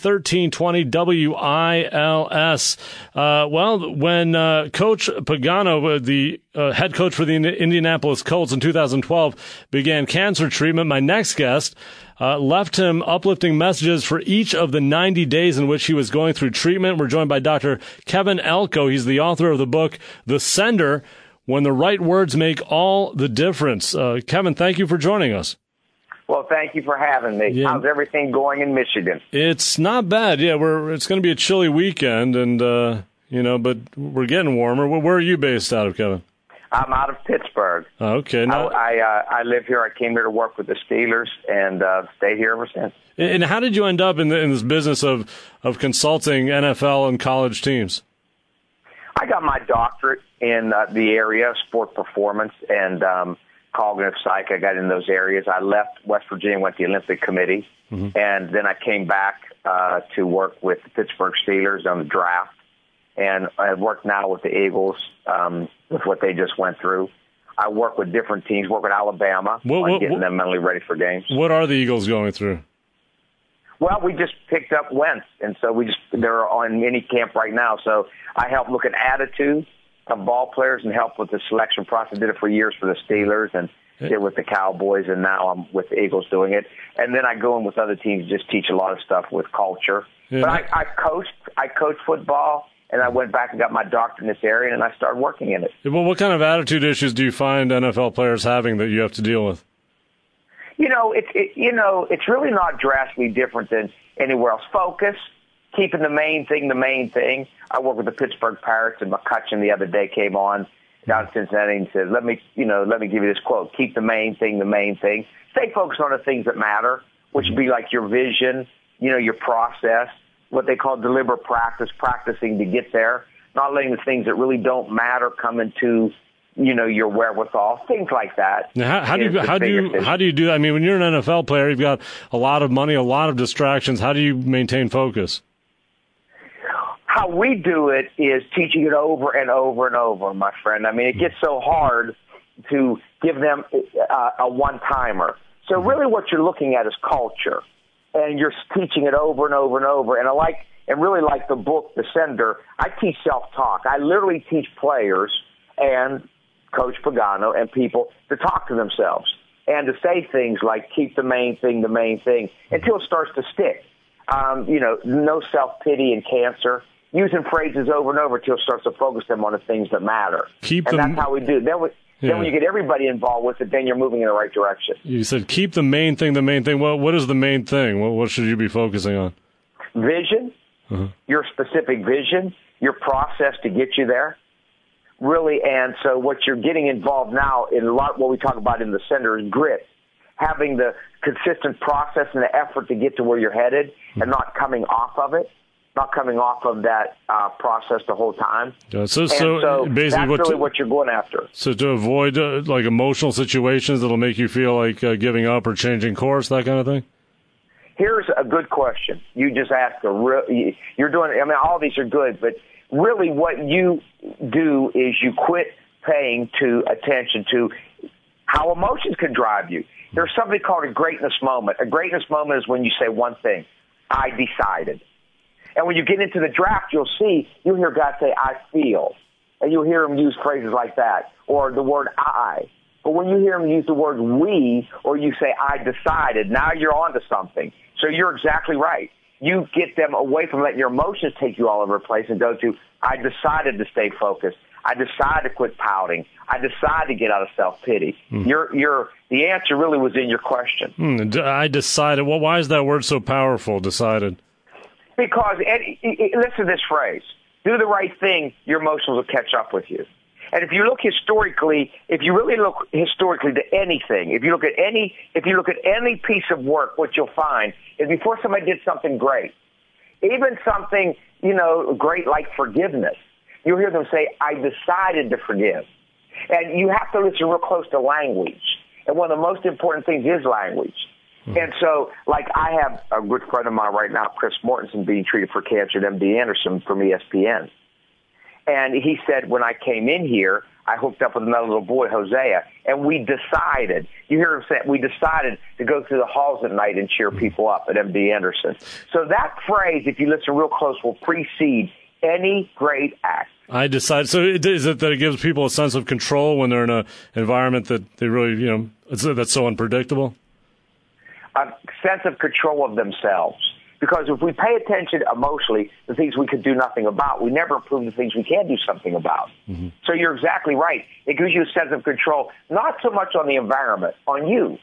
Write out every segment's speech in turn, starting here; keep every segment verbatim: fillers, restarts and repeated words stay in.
thirteen twenty W I L S. Uh, well, when uh, Coach Pagano, the uh, head coach for the Indianapolis Colts in two thousand twelve, began cancer treatment, my next guest uh, left him uplifting messages for each of the ninety days in which he was going through treatment. We're joined by Doctor Kevin Elko. He's the author of the book, The Sender, When the Right Words Make All the Difference. Uh, Kevin, thank you for joining us. Well, thank you for having me. Yeah. How's everything going in Michigan? It's not bad. Yeah, we're it's going to be a chilly weekend, and uh, you know, but we're getting warmer. Where are you based out of, Kevin? I'm out of Pittsburgh. Oh, okay. Now, I I, uh, I live here. I came here to work with the Steelers, and uh, stayed here ever since. And how did you end up in, the, in this business of of consulting N F L and college teams? I got my doctorate in uh, the area of sport performance and um, cognitive psych. I got in those areas. I left West Virginia, went to the Olympic Committee, mm-hmm. and then I came back uh, to work with the Pittsburgh Steelers on the draft, and I work now with the Eagles um, with what they just went through. I work with different teams, work with Alabama what, on what, getting what, them mentally ready for games. What are the Eagles going through? Well, we just picked up Wentz, and so we just they're on mini camp right now. So I help look at attitude of ball players and help with the selection process. I did it for years for the Steelers and did with the Cowboys, and now I'm with the Eagles doing it. And then I go in with other teams, just teach a lot of stuff with culture. Yeah. But I, I coached, I coached football, and I went back and got my doctorate in this area, and I started working in it. Well, what kind of attitude issues do you find N F L players having that you have to deal with? You know, it's it, you know, it's really not drastically different than anywhere else. Focus, keeping the main thing the main thing. I work with the Pittsburgh Pirates, and McCutcheon the other day came on down in Cincinnati and said, "Let me, you know, let me give you this quote: Keep the main thing the main thing. Stay focused on the things that matter, which would be like your vision, you know, your process, what they call deliberate practice, practicing to get there, not letting the things that really don't matter come into." You know, your wherewithal, things like that. Now, how, how do you how do you thing. how do you do that? I mean, when you're an N F L player, you've got a lot of money, a lot of distractions. How do you maintain focus? How we do it is teaching it over and over and over, my friend. I mean, it gets so hard to give them a, a one-timer. So really, what you're looking at is culture, and you're teaching it over and over and over. And I like, and really like the book, The Sender. I teach self-talk. I literally teach players and Coach Pagano and people to talk to themselves and to say things like keep the main thing the main thing until it starts to stick. Um, you know, no self-pity and cancer, using phrases over and over until it starts to focus them on the things that matter. Keep and them, that's how we do it. Then, we, yeah. then when you get everybody involved with it, then you're moving in the right direction. You said keep the main thing the main thing. Well, what is the main thing? What, what should you be focusing on? Vision, uh-huh. your specific vision, your process to get you there. Really, and so what you're getting involved now in a lot what we talk about in the center is grit, having the consistent process and the effort to get to where you're headed and not coming off of it, not coming off of that uh, process the whole time. Yeah, so, and so, so basically that's what really to, what you're going after. So to avoid uh, like emotional situations that'll make you feel like uh, giving up or changing course, that kind of thing? Here's a good question. You just asked a real, you're doing, I mean, all these are good, but really what you do is you quit paying to attention to how emotions can drive you. There's something called a greatness moment. A greatness moment is when you say one thing, I decided. And when you get into the draft, you'll see, you'll hear guys say, I feel. And you'll hear them use phrases like that, or the word I. But when you hear them use the word we, or you say, I decided, now you're on to something. So you're exactly right. You get them away from letting your emotions take you all over the place and go to, I decided to stay focused. I decided to quit pouting. I decided to get out of self-pity. Mm. Your, your, the answer really was in your question. Mm, I decided. Well, why is that word so powerful, decided? Because, and, listen to this phrase, do the right thing, your emotions will catch up with you. And if you look historically, if you really look historically to anything, if you look at any, if you look at any piece of work, what you'll find is before somebody did something great, even something, you know, great like forgiveness, you'll hear them say, I decided to forgive. And you have to listen real close to language. And one of the most important things is language. Mm-hmm. And so, like, I have a good friend of mine right now, Chris Mortensen, being treated for cancer at M D Anderson from E S P N. And he said, when I came in here, I hooked up with another little boy, Hosea, and we decided, you hear him say, we decided to go through the halls at night and cheer people up at M D Anderson. So that phrase, if you listen real close, will precede any great act. I decided. So is it that it gives people a sense of control when they're in an environment that they really, you know, it's, that's so unpredictable? A sense of control of themselves. Because if we pay attention emotionally to things we could do nothing about, we never improve the things we can do something about. Mm-hmm. So you're exactly right. It gives you a sense of control, not so much on the environment, on you.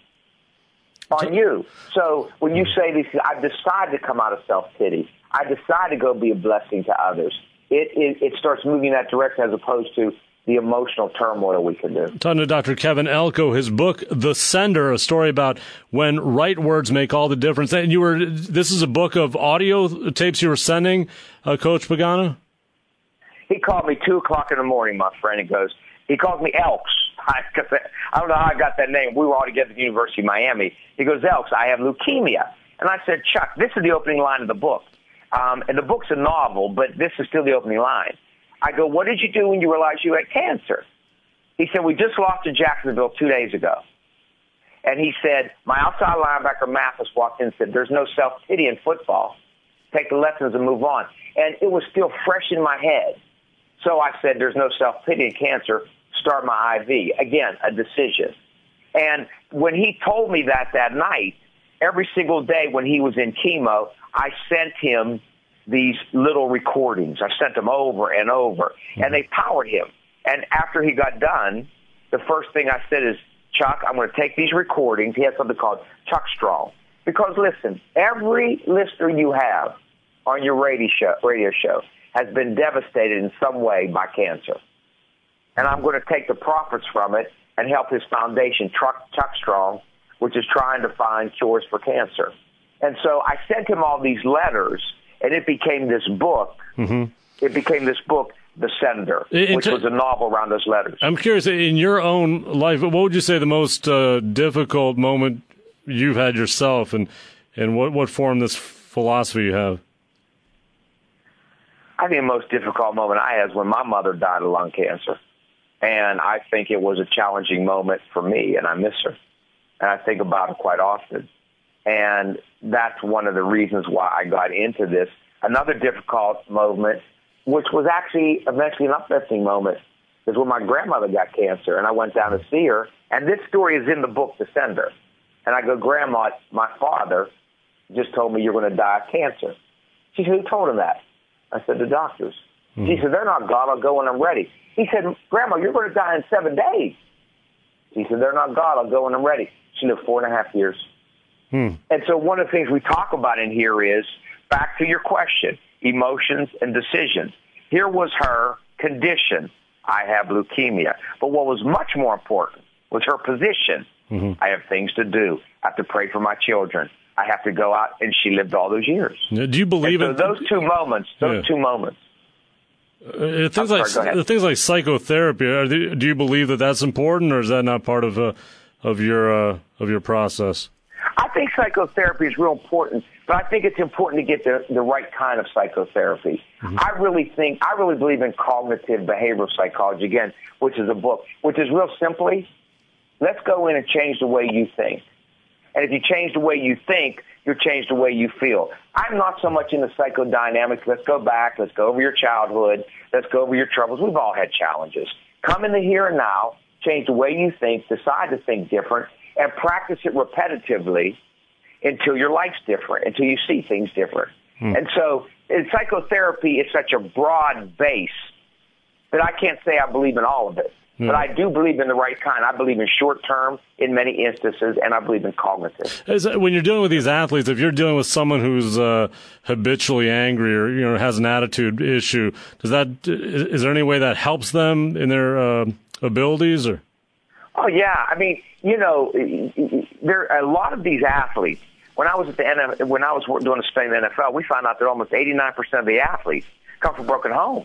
On you. So when you say this, I've decided to come out of self-pity. I decided to go be a blessing to others. It, it, it starts moving in that direction as opposed to the emotional turmoil we can do. Talking to Doctor Kevin Elko, his book, The Sender, a story about when right words make all the difference. And you were, this is a book of audio tapes you were sending, uh, Coach Pagano? He called me two o'clock in the morning, my friend, and goes, he calls me Elks. I, I don't know how I got that name. We were all together at the University of Miami. He goes, Elks, I have leukemia. And I said, Chuck, this is the opening line of the book. Um, and the book's a novel, but this is still the opening line. I go, what did you do when you realized you had cancer? He said, we just lost to Jacksonville two days ago. And he said, my outside linebacker, Mathis, walked in and said, there's no self-pity in football. Take the lessons and move on. And it was still fresh in my head. So I said, there's no self-pity in cancer. Start my I V. Again, a decision. And when he told me that that night, every single day when he was in chemo, I sent him these little recordings. I sent them over and over, mm-hmm. and they powered him. And after he got done, the first thing I said is, Chuck, I'm going to take these recordings. He has something called Chuck Strong. Because, listen, every listener you have on your radio show, radio show has been devastated in some way by cancer. And I'm going to take the profits from it and help his foundation, Chuck, Chuck Strong, which is trying to find cures for cancer. And so I sent him all these letters, and it became this book. Mm-hmm. It became this book, The Sender, in which t- was a novel around those letters. I'm curious, in your own life, what would you say the most uh, difficult moment you've had yourself, and, and what, what formed this philosophy you have? I think the most difficult moment I had was when my mother died of lung cancer. And I think it was a challenging moment for me, and I miss her. And I think about her quite often. And that's one of the reasons why I got into this. Another difficult moment, which was actually eventually an uplifting moment, is when my grandmother got cancer, and I went down to see her. And this story is in the book, The Sender. And I go, Grandma, my father just told me you're going to die of cancer. She said, who told him that? I said, the doctors. Mm-hmm. She said, they're not God. I'll go when I'm ready. He said, Grandma, you're going to die in seven days. She said, they're not God. I'll go when I'm ready. She lived four and a half years. Hmm. And so one of the things we talk about in here is, back to your question, emotions and decisions. Here was her condition. I have leukemia. But what was much more important was her position. Mm-hmm. I have things to do. I have to pray for my children. I have to go out, and she lived all those years. Do you believe and so in those two moments? Those yeah. two moments. Uh, things sorry, like things like psychotherapy. Are they, do you believe that that's important, or is that not part of uh, of your uh, of your process? I think psychotherapy is real important, but I think it's important to get the, the right kind of psychotherapy. Mm-hmm. I really think, I really believe in cognitive behavioral psychology, again, which is a book, which is real simply, let's go in and change the way you think. And if you change the way you think, you'll change the way you feel. I'm not so much into psychodynamics. Let's go back. Let's go over your childhood. Let's go over your troubles. We've all had challenges. Come in the here and now, change the way you think, decide to think different, and practice it repetitively until your life's different, until you see things different. Hmm. And so in psychotherapy is such a broad base that I can't say I believe in all of it. Hmm. But I do believe in the right kind. I believe in short-term in many instances, and I believe in cognitive. Is that, when you're dealing with these athletes, if you're dealing with someone who's uh, habitually angry or you know has an attitude issue, does that is, is there any way that helps them in their uh, abilities? Or Oh, yeah. I mean, you know, there are a lot of these athletes. When I was at the N F L, when I was doing a study in the N F L, we found out that almost eighty-nine percent of the athletes come from broken homes.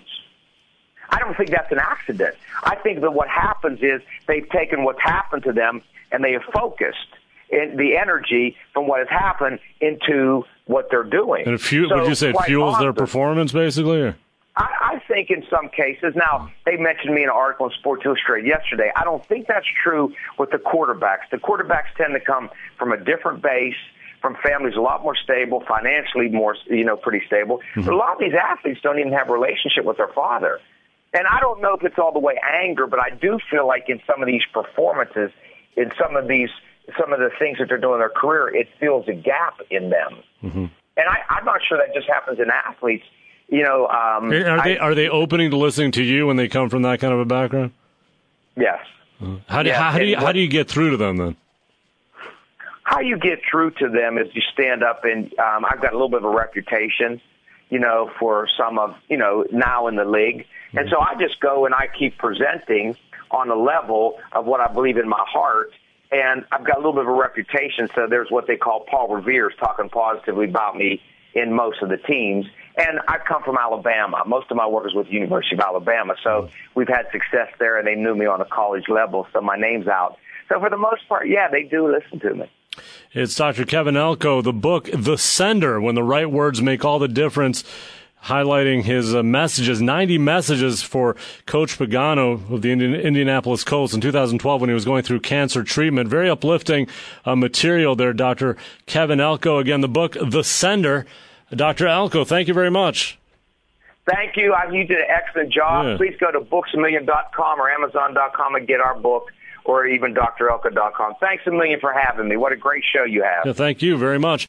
I don't think that's an accident. I think that what happens is they've taken what's happened to them and they have focused in the energy from what has happened into what they're doing. And it fu- so would you say it fuels often, their performance, basically? Or? I, I say think in some cases, now they mentioned me in an article in Sports Illustrated yesterday. I don't think that's true with the quarterbacks. The quarterbacks tend to come from a different base, from families a lot more stable, financially more, you know, pretty stable. Mm-hmm. But a lot of these athletes don't even have a relationship with their father. And I don't know if it's all the way anger, but I do feel like in some of these performances, in some of these, some of the things that they're doing in their career, it fills a gap in them. Mm-hmm. And I, I'm not sure that just happens in athletes. You know, um, are they I, are they opening to listening to you when they come from that kind of a background? Yes. Uh, how do yes. how, how do you what, how do you get through to them then? How you get through to them is you stand up and um, I've got a little bit of a reputation, you know, for some of you know now in the league, mm-hmm. and so I just go and I keep presenting on the level of what I believe in my heart. And I've got a little bit of a reputation, so there's what they call Paul Revere's talking positively about me in most of the teams. And I come from Alabama. Most of my work is with the University of Alabama, so we've had success there, and they knew me on a college level, so my name's out. So for the most part, yeah, they do listen to me. It's Doctor Kevin Elko, the book, The Sender, When the Right Words Make All the Difference, highlighting his uh, messages, ninety messages for Coach Pagano of the Indian, Indianapolis Colts in two thousand twelve when he was going through cancer treatment. Very uplifting uh, material there, Doctor Kevin Elko. Again, the book, The Sender. Doctor Elko, thank you very much. Thank you. I, you did an excellent job. Yeah. Please go to books a million dot com or amazon dot com and get our book, or even D R elko dot com. Thanks a million for having me. What a great show you have. Yeah, thank you very much.